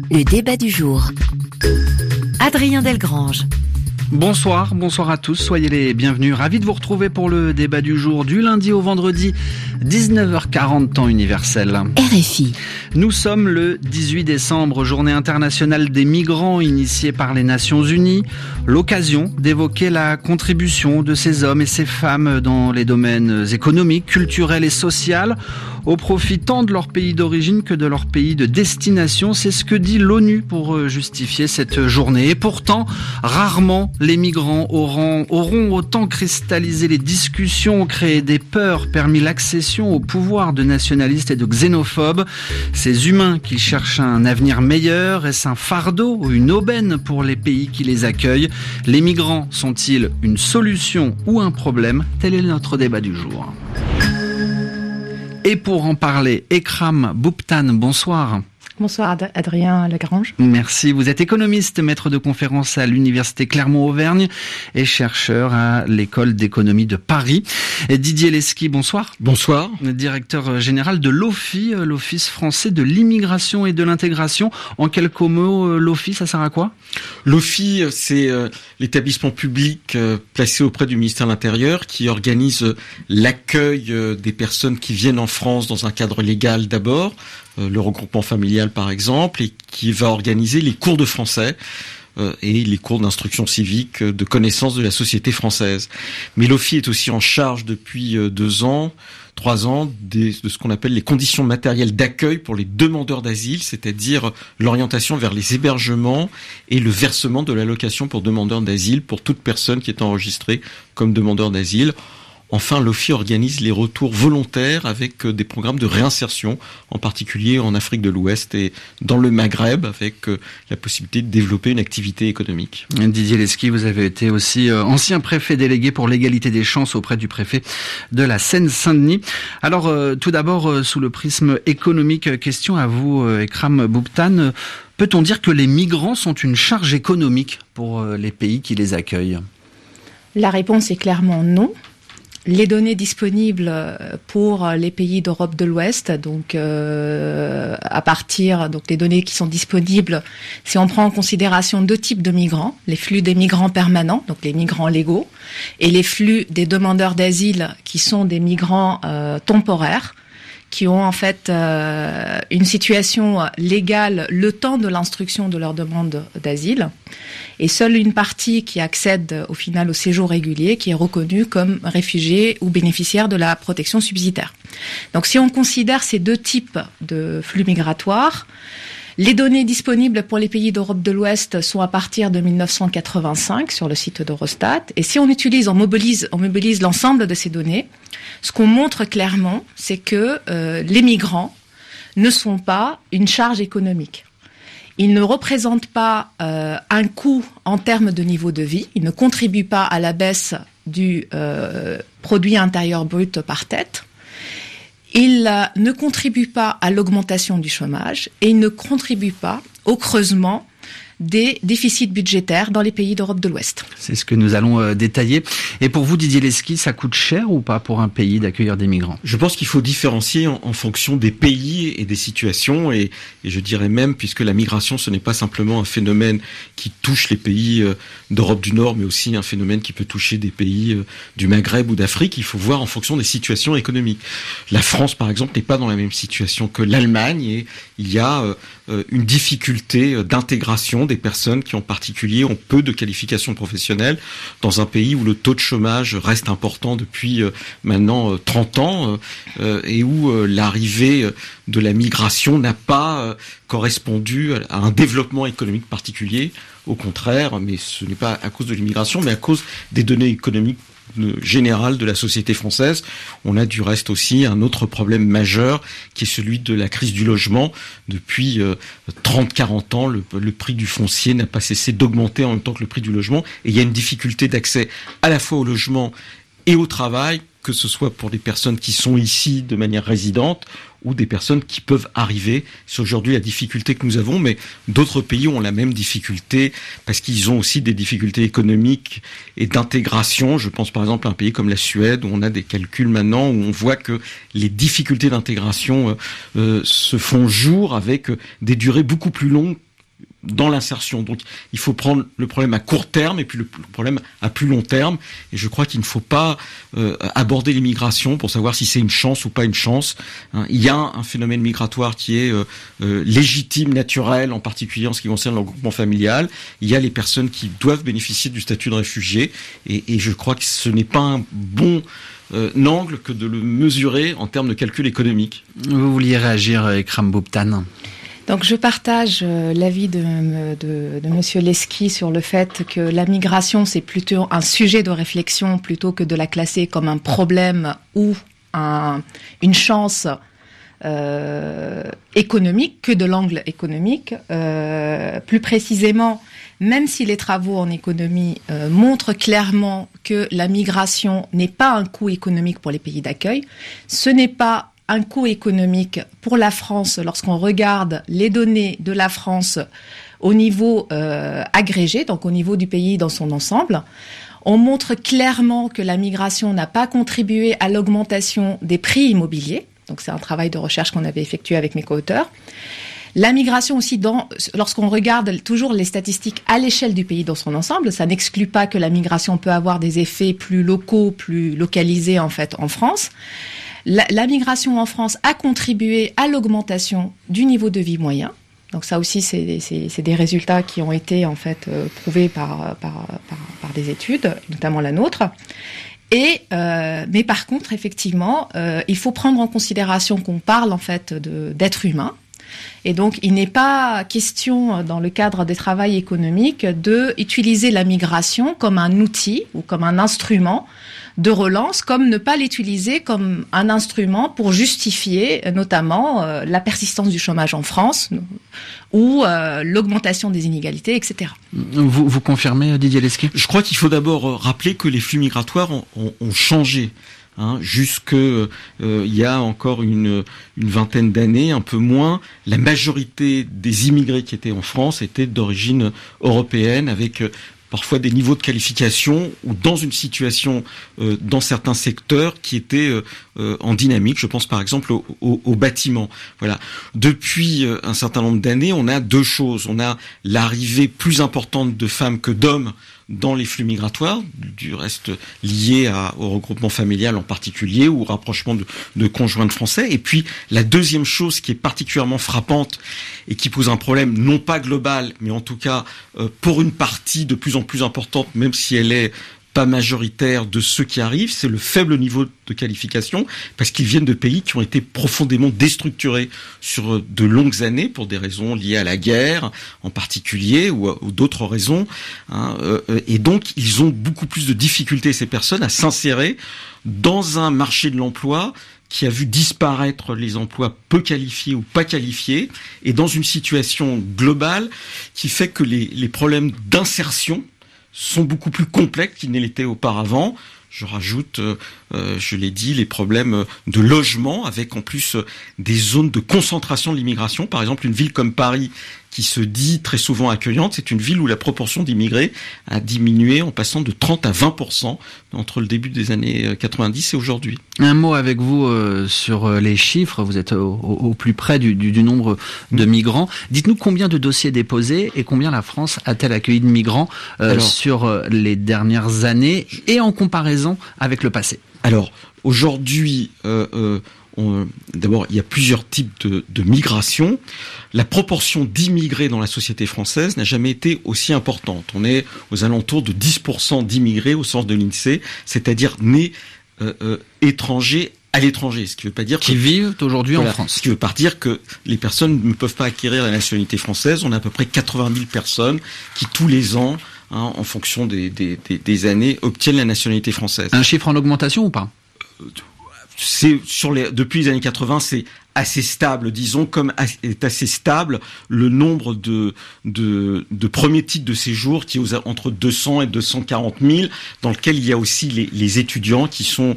Le débat du jour. Adrien Delgrange. Bonsoir à tous, soyez les bienvenus. Ravi de vous retrouver pour le débat du jour du lundi au vendredi, 19h40 temps universel. RFI. Nous sommes le 18 décembre, journée internationale des migrants initiée par les Nations Unies. L'occasion d'évoquer la contribution de ces hommes et ces femmes dans les domaines économiques, culturels et sociaux, au profit tant de leur pays d'origine que de leur pays de destination. C'est ce que dit l'ONU pour justifier cette journée. Et pourtant, rarement les migrants auront autant cristallisé les discussions, créé des peurs, permis l'accession au pouvoir de nationalistes et de xénophobes. Ces humains qui cherchent un avenir meilleur, est-ce un fardeau ou une aubaine pour les pays qui les accueillent? Les migrants sont-ils une solution ou un problème? Tel est notre débat du jour. Et pour en parler, Ekram Bouptan, bonsoir. Bonsoir Adrien Delgrange. Merci, vous êtes économiste, maître de conférences à l'université Clermont-Auvergne et chercheur à l'école d'économie de Paris. Et Didier Lesky, bonsoir. Bonsoir. Directeur général de l'OFII, l'Office français de l'immigration et de l'intégration. En quelques mots, l'OFII, ça sert à quoi? L'OFII, c'est l'établissement public placé auprès du ministère de l'Intérieur qui organise l'accueil des personnes qui viennent en France dans un cadre légal d'abord, le regroupement familial par exemple, et qui va organiser les cours de français et les cours d'instruction civique, de connaissance de la société française. Mais l'OFII est aussi en charge depuis 3 ans de ce qu'on appelle les conditions matérielles d'accueil pour les demandeurs d'asile, c'est-à-dire l'orientation vers les hébergements et le versement de l'allocation pour demandeurs d'asile pour toute personne qui est enregistrée comme demandeur d'asile. Enfin, l'OFII organise les retours volontaires avec des programmes de réinsertion, en particulier en Afrique de l'Ouest et dans le Maghreb, avec la possibilité de développer une activité économique. Didier Lesky, vous avez été aussi ancien préfet délégué pour l'égalité des chances auprès du préfet de la Seine-Saint-Denis. Alors, tout d'abord, sous le prisme économique, question à vous, Ekram Bouptan. Peut-on dire que les migrants sont une charge économique pour les pays qui les accueillent? La réponse est clairement non. Les données disponibles pour les pays d'Europe de l'Ouest, donc à partir les données qui sont disponibles, si on prend en considération 2 types de migrants, les flux des migrants permanents, donc les migrants légaux, et les flux des demandeurs d'asile qui sont des migrants temporaires, qui ont en fait une situation légale le temps de l'instruction de leur demande d'asile, et seule une partie qui accède au final au séjour régulier qui est reconnue comme réfugié ou bénéficiaire de la protection subsidiaire. Donc si on considère ces 2 types de flux migratoires, les données disponibles pour les pays d'Europe de l'Ouest sont à partir de 1985 sur le site d'Eurostat. Et si on mobilise l'ensemble de ces données, ce qu'on montre clairement, c'est que les migrants ne sont pas une charge économique. Ils ne représentent pas un coût en termes de niveau de vie. Ils ne contribuent pas à la baisse du produit intérieur brut par tête. Ils ne contribuent pas à l'augmentation du chômage et ils ne contribuent pas au creusement des déficits budgétaires dans les pays d'Europe de l'Ouest. C'est ce que nous allons détailler. Et pour vous, Didier Lesky, ça coûte cher ou pas pour un pays d'accueillir des migrants? Je pense qu'il faut différencier en fonction des pays et des situations. Et je dirais même, puisque la migration, ce n'est pas simplement un phénomène qui touche les pays d'Europe du Nord, mais aussi un phénomène qui peut toucher des pays du Maghreb ou d'Afrique, il faut voir en fonction des situations économiques. La France, par exemple, n'est pas dans la même situation que l'Allemagne et il y a une difficulté d'intégration des personnes qui en particulier ont peu de qualifications professionnelles dans un pays où le taux de chômage reste important depuis maintenant 30 ans et où l'arrivée de la migration n'a pas correspondu à un développement économique particulier. Au contraire, mais ce n'est pas à cause de l'immigration, mais à cause des données économiques générale de la société française. On a du reste aussi un autre problème majeur qui est celui de la crise du logement. Depuis 30-40 ans, le prix du foncier n'a pas cessé d'augmenter en même temps que le prix du logement. Et il y a une difficulté d'accès à la fois au logement et au travail, que ce soit pour des personnes qui sont ici de manière résidente ou des personnes qui peuvent arriver. C'est aujourd'hui la difficulté que nous avons, mais d'autres pays ont la même difficulté parce qu'ils ont aussi des difficultés économiques et d'intégration. Je pense par exemple à un pays comme la Suède où on a des calculs maintenant où on voit que les difficultés d'intégration se font jour avec des durées beaucoup plus longues dans l'insertion. Donc, il faut prendre le problème à court terme et puis le problème à plus long terme. Et je crois qu'il ne faut pas aborder l'immigration pour savoir si c'est une chance ou pas une chance. Il y a un phénomène migratoire qui est légitime, naturel, en particulier en ce qui concerne le regroupement familial. Il y a les personnes qui doivent bénéficier du statut de réfugié. Et je crois que ce n'est pas un bon angle que de le mesurer en termes de calcul économique. Vous vouliez réagir, Ikram Boubtane? Donc je partage l'avis de Monsieur Leski sur le fait que la migration c'est plutôt un sujet de réflexion plutôt que de la classer comme un problème ou une chance économique, que de l'angle économique. Plus précisément, même si les travaux en économie montrent clairement que la migration n'est pas un coût économique pour les pays d'accueil, ce n'est pas un coût économique pour la France lorsqu'on regarde les données de la France au niveau agrégé, donc au niveau du pays dans son ensemble. On montre clairement que la migration n'a pas contribué à l'augmentation des prix immobiliers. Donc c'est un travail de recherche qu'on avait effectué avec mes co-auteurs. La migration aussi, lorsqu'on regarde toujours les statistiques à l'échelle du pays dans son ensemble, ça n'exclut pas que la migration peut avoir des effets plus locaux, plus localisés en fait en France. La migration en France a contribué à l'augmentation du niveau de vie moyen. Donc ça aussi, c'est des résultats qui ont été en fait prouvés par des études, notamment la nôtre. Mais par contre, effectivement, il faut prendre en considération qu'on parle en fait d'êtres humains. Et donc, il n'est pas question, dans le cadre des travaux économiques, de utiliser la migration comme un outil ou comme un instrument de relance, comme ne pas l'utiliser comme un instrument pour justifier notamment la persistance du chômage en France ou l'augmentation des inégalités, etc. Vous confirmez, Didier Leski ? Je crois qu'il faut d'abord rappeler que les flux migratoires ont changé. Jusque il y a encore une vingtaine d'années, un peu moins, la majorité des immigrés qui étaient en France étaient d'origine européenne, avec parfois des niveaux de qualification ou dans une situation dans certains secteurs qui étaient en dynamique. Je pense par exemple au bâtiment. Voilà. Depuis un certain nombre d'années, on a deux choses. On a l'arrivée plus importante de femmes que d'hommes dans les flux migratoires, du reste lié au regroupement familial en particulier, ou au rapprochement de conjoints de Français. Et puis, la deuxième chose qui est particulièrement frappante et qui pose un problème, non pas global, mais en tout cas pour une partie de plus en plus importante, même si elle est pas majoritaire de ceux qui arrivent, c'est le faible niveau de qualification, parce qu'ils viennent de pays qui ont été profondément déstructurés sur de longues années pour des raisons liées à la guerre en particulier ou d'autres raisons. Et donc, ils ont beaucoup plus de difficultés, ces personnes, à s'insérer dans un marché de l'emploi qui a vu disparaître les emplois peu qualifiés ou pas qualifiés, et dans une situation globale qui fait que les problèmes d'insertion sont beaucoup plus complexes qu'ils ne l'étaient auparavant. Je rajoute, je l'ai dit, les problèmes de logement, avec en plus des zones de concentration de l'immigration. Par exemple, une ville comme Paris, qui se dit très souvent accueillante, c'est une ville où la proportion d'immigrés a diminué en passant de 30 à 20% entre le début des années 90 et aujourd'hui. Un mot avec vous sur les chiffres. Vous êtes au plus près du nombre de migrants. Dites-nous combien de dossiers déposés et combien la France a-t-elle accueilli de migrants sur les dernières années et en comparaison avec le passé. Alors, aujourd'hui, d'abord, il y a plusieurs types de migration. La proportion d'immigrés dans la société française n'a jamais été aussi importante. On est aux alentours de 10% d'immigrés au sens de l'INSEE, c'est-à-dire nés étrangers à l'étranger. Ce qui veut pas dire qui vivent aujourd'hui en France. Ce qui veut pas dire que les personnes ne peuvent pas acquérir la nationalité française. On a à peu près 80 000 personnes qui, tous les ans, en fonction des années, obtiennent la nationalité française. Un chiffre en augmentation ou pas ? Depuis les années 80, c'est assez stable, disons, comme est assez stable le nombre de premiers titres de séjour qui est entre 200 et 240 000, dans lequel il y a aussi les étudiants qui sont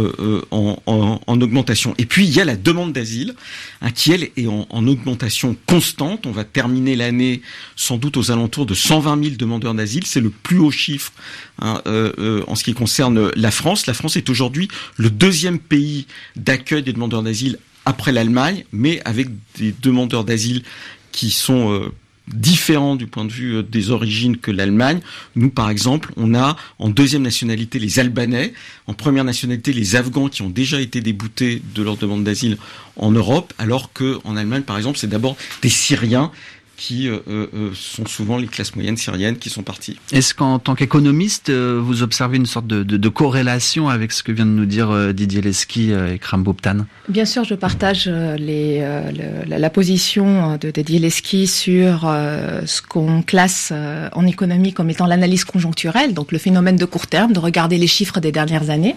en augmentation. Et puis il y a la demande d'asile, qui elle est en augmentation constante. On va terminer l'année sans doute aux alentours de 120 000 demandeurs d'asile. C'est le plus haut chiffre en ce qui concerne la France. La France est aujourd'hui le deuxième pays d'accueil des demandeurs d'asile après l'Allemagne, mais avec des demandeurs d'asile qui sont différent du point de vue des origines que l'Allemagne. Nous, par exemple, on a en deuxième nationalité les Albanais, en première nationalité les Afghans qui ont déjà été déboutés de leur demande d'asile en Europe, alors que en Allemagne, par exemple, c'est d'abord des Syriens qui sont souvent les classes moyennes syriennes qui sont parties. Est-ce qu'en tant qu'économiste, vous observez une sorte de corrélation avec ce que vient de nous dire Didier Lesky et Ikram Boubtane ? Bien sûr, je partage la position de Didier Lesky sur ce qu'on classe en économie comme étant l'analyse conjoncturelle, donc le phénomène de court terme, de regarder les chiffres des dernières années.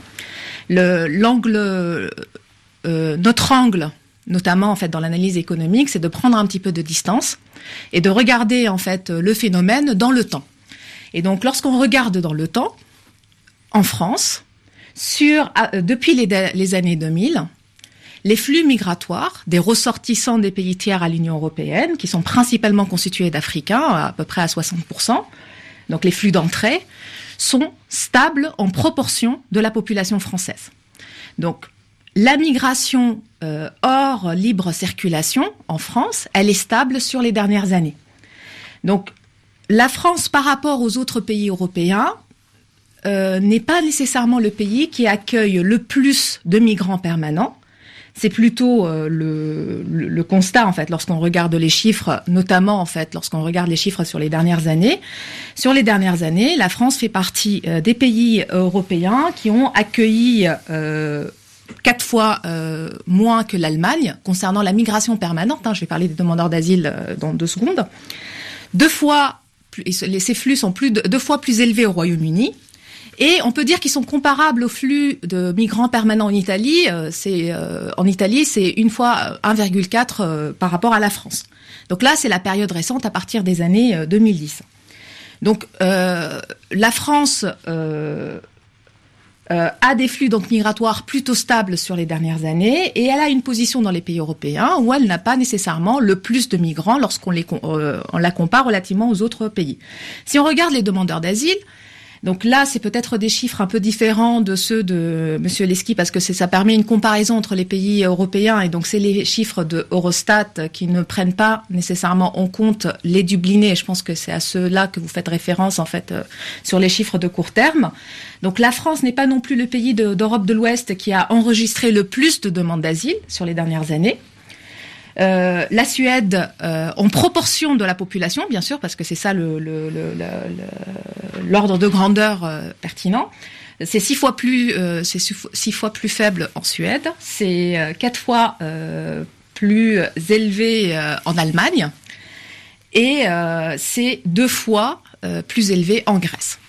Notre angle, notamment en fait dans l'analyse économique, c'est de prendre un petit peu de distance et de regarder en fait le phénomène dans le temps. Et donc lorsqu'on regarde dans le temps, en France, depuis les années 2000, les flux migratoires des ressortissants des pays tiers à l'Union européenne, qui sont principalement constitués d'Africains, à peu près à 60%, donc les flux d'entrée, sont stables en proportion de la population française. Donc la migration hors libre circulation en France, elle est stable sur les dernières années. Donc, la France, par rapport aux autres pays européens, n'est pas nécessairement le pays qui accueille le plus de migrants permanents. C'est plutôt le constat, en fait, lorsqu'on regarde les chiffres, notamment, en fait, lorsqu'on regarde les chiffres sur les dernières années. Sur les dernières années, la France fait partie des pays européens qui ont accueilli 4 fois moins que l'Allemagne concernant la migration permanente. Je vais parler des demandeurs d'asile dans 2 secondes. 2 fois, ces flux sont 2 fois plus élevés au Royaume-Uni. Et on peut dire qu'ils sont comparables au flux de migrants permanents en Italie. En Italie, c'est 1 fois 1,4 par rapport à la France. Donc là, c'est la période récente à partir des années 2010. Donc la France a des flux donc migratoires plutôt stables sur les dernières années et elle a une position dans les pays européens où elle n'a pas nécessairement le plus de migrants lorsqu'on on la compare relativement aux autres pays. Si on regarde les demandeurs d'asile, donc là, c'est peut-être des chiffres un peu différents de ceux de Monsieur Lesky parce que ça permet une comparaison entre les pays européens et donc c'est les chiffres de Eurostat qui ne prennent pas nécessairement en compte les Dublinés. Je pense que c'est à ceux-là que vous faites référence en fait sur les chiffres de court terme. Donc la France n'est pas non plus le pays d'Europe de l'Ouest qui a enregistré le plus de demandes d'asile sur les dernières années. La Suède, en proportion de la population, bien sûr, parce que c'est ça l'ordre de grandeur pertinent. C'est 6 fois plus faible en Suède. C'est 4 fois plus élevé en Allemagne. Et c'est 2 fois plus élevé en Grèce.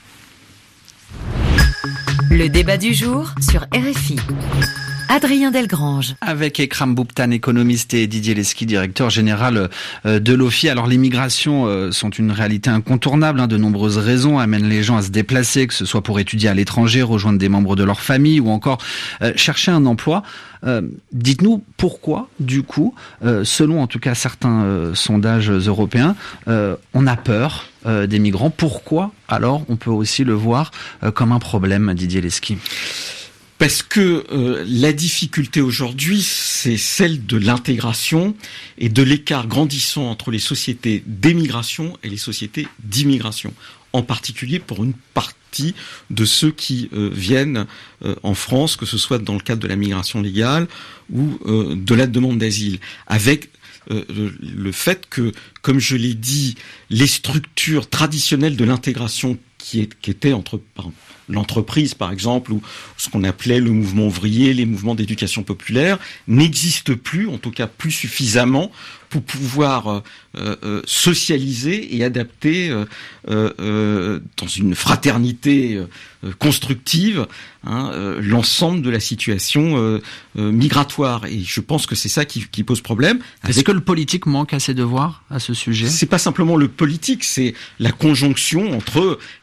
Le débat du jour sur RFI. Adrien Delgrange. Avec Ikram Boubtane, économiste, et Didier Lesky, directeur général de l'OFII. Alors les migrations sont une réalité incontournable. De nombreuses raisons amènent les gens à se déplacer, que ce soit pour étudier à l'étranger, rejoindre des membres de leur famille ou encore chercher un emploi. Dites-nous pourquoi, du coup, selon en tout cas certains sondages européens, on a peur des migrants. Pourquoi alors on peut aussi le voir comme un problème, Didier Lesky ? Parce que la difficulté aujourd'hui, c'est celle de l'intégration et de l'écart grandissant entre les sociétés d'émigration et les sociétés d'immigration, en particulier pour une partie de ceux qui viennent en France, que ce soit dans le cadre de la migration légale ou de la demande d'asile, avec le fait que, comme je l'ai dit, les structures traditionnelles de l'intégration qui étaient entre l'entreprise, par exemple, ou ce qu'on appelait le mouvement ouvrier, les mouvements d'éducation populaire, n'existent plus, en tout cas plus suffisamment, pour pouvoir socialiser et adapter dans une fraternité constructive l'ensemble de la situation migratoire. Et je pense que c'est ça qui pose problème. Est-ce que le politique manque à ses devoirs à ce sujet ? C'est pas simplement le politique, c'est la conjonction entre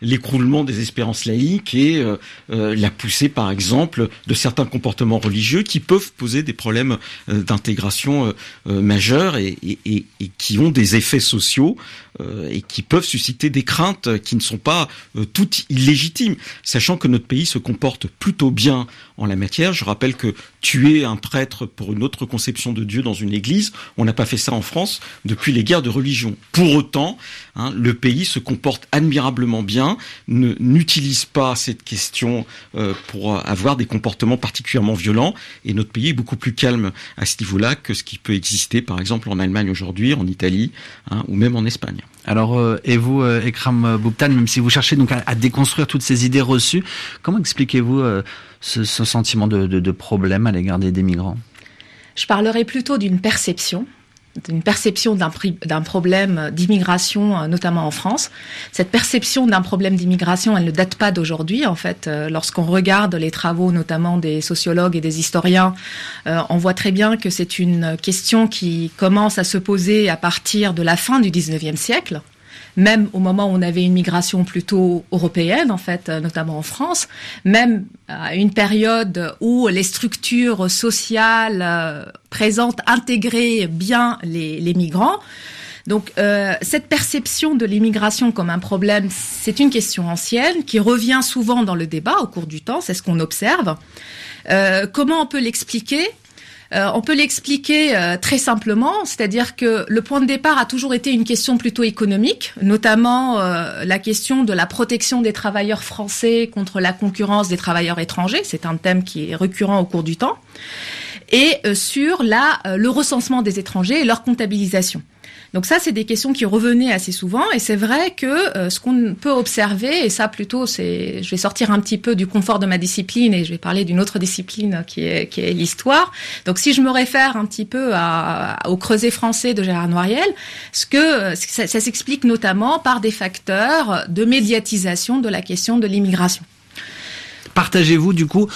l'écroulement des espérances laïques et la poussée, par exemple, de certains comportements religieux qui peuvent poser des problèmes d'intégration majeurs et qui ont des effets sociaux et qui peuvent susciter des craintes qui ne sont pas toutes illégitimes, sachant que notre pays se comporte plutôt bien en la matière. Je rappelle que tuer un prêtre pour une autre conception de Dieu dans une église, on n'a pas fait ça en France depuis les guerres de religion. Pour autant, le pays se comporte admirablement bien, n'utilise pas cette question pour avoir des comportements particulièrement violents, et notre pays est beaucoup plus calme à ce niveau-là que ce qui peut exister, par exemple, en Allemagne aujourd'hui, en Italie, ou même en Espagne. Alors, et vous, Ekram Boubtane, même si vous cherchez donc à déconstruire toutes ces idées reçues, comment expliquez-vous ce sentiment de problème à l'égard des migrants ? Je parlerai plutôt d'une perception d'un problème d'immigration, notamment en France. Cette perception d'un problème d'immigration, elle ne date pas d'aujourd'hui. En fait, lorsqu'on regarde les travaux, notamment des sociologues et des historiens, on voit très bien que c'est une question qui commence à se poser à partir de la fin du 19e siècle. Même au moment où on avait une migration plutôt européenne, en fait, notamment en France, même à une période où les structures sociales présentes intégraient bien les migrants. Donc, cette perception de l'immigration comme un problème, c'est une question ancienne qui revient souvent dans le débat au cours du temps, c'est ce qu'on observe. Comment on peut l'expliquer ? On peut l'expliquer très simplement, c'est-à-dire que le point de départ a toujours été une question plutôt économique, notamment la question de la protection des travailleurs français contre la concurrence des travailleurs étrangers. C'est un thème qui est récurrent au cours du temps. Et sur le recensement des étrangers et leur comptabilisation. Donc ça, c'est des questions qui revenaient assez souvent, et c'est vrai que ce qu'on peut observer, et ça plutôt, je vais sortir un petit peu du confort de ma discipline et je vais parler d'une autre discipline qui est l'histoire. Donc si je me réfère un petit peu au Creuset français de Gérard Noiriel, ça s'explique notamment par des facteurs de médiatisation de la question de l'immigration. Partagez-vous du coup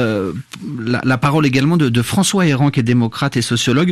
la parole également de François Héran, qui est démocrate et sociologue.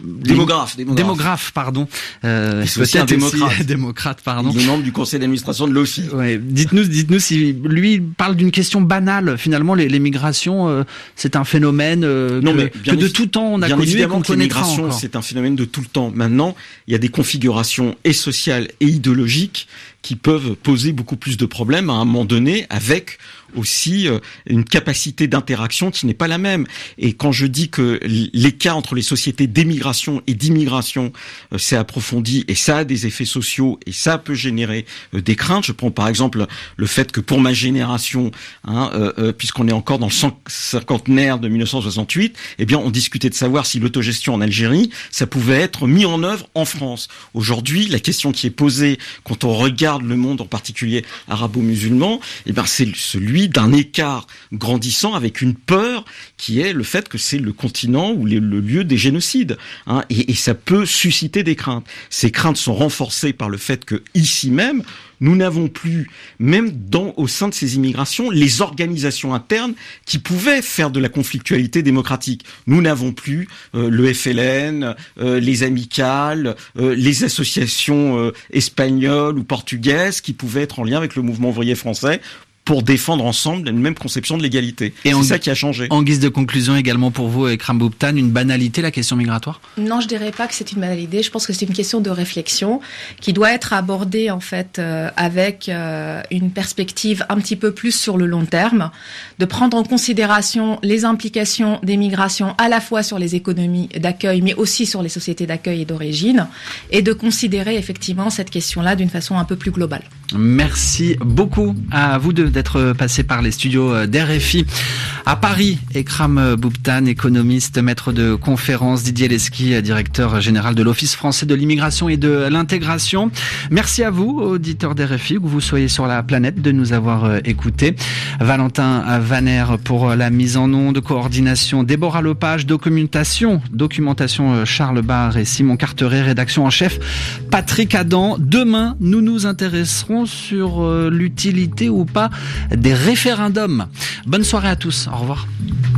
Démographe, pardon. C'est aussi un démocrate. Démocrate, pardon. Il est membre du conseil d'administration de l'OFI. Ouais. Dites-nous si lui parle d'une question banale. Finalement, les migrations, c'est un phénomène que de tout temps on a connu et qu'on connaîtra encore. L'immigration, c'est un phénomène de tout le temps. Maintenant, il y a des configurations et sociales et idéologiques qui peuvent poser beaucoup plus de problèmes à un moment donné, avec aussi une capacité d'interaction qui n'est pas la même. Et quand je dis que l'écart entre les sociétés d'émigration et d'immigration s'est approfondi, et ça a des effets sociaux, et ça peut générer des craintes. Je prends par exemple le fait que pour ma génération, puisqu'on est encore dans le cinquantenaire de 1968, eh bien on discutait de savoir si l'autogestion en Algérie, ça pouvait être mis en œuvre en France. Aujourd'hui, la question qui est posée quand on regarde le monde, en particulier arabo-musulman, eh ben c'est celui d'un écart grandissant avec une peur qui est le fait que c'est le continent ou le lieu des génocides, et ça peut susciter des craintes. Ces craintes sont renforcées par le fait que ici même, nous n'avons plus, même au sein de ces immigrations, les organisations internes qui pouvaient faire de la conflictualité démocratique. Nous n'avons plus le FLN, les amicales, les associations espagnoles ou portugaises qui pouvaient être en lien avec le mouvement ouvrier français pour défendre ensemble une même conception de l'égalité. Et c'est ça qui a changé. En guise de conclusion également pour vous, Ekram Boubtane, une banalité, la question migratoire ? Non, je dirais pas que c'est une banalité. Je pense que c'est une question de réflexion qui doit être abordée en fait avec une perspective un petit peu plus sur le long terme, de prendre en considération les implications des migrations à la fois sur les économies d'accueil, mais aussi sur les sociétés d'accueil et d'origine, et de considérer effectivement cette question-là d'une façon un peu plus globale. Merci beaucoup à vous deux d'être passé par les studios d'RFI à Paris. Ekram Boubtane, économiste, maître de conférence, Didier Lesky, directeur général de l'Office français de l'immigration et de l'intégration. Merci à vous, auditeurs d'RFI, que vous soyez sur la planète, de nous avoir écoutés. Valentin Vaner pour la mise en onde, coordination Déborah Lepage, documentation Charles Barre et Simon Carteret, rédaction en chef Patrick Adam. Demain, nous nous intéresserons sur l'utilité ou pas des référendums. Bonne soirée à tous. Au revoir.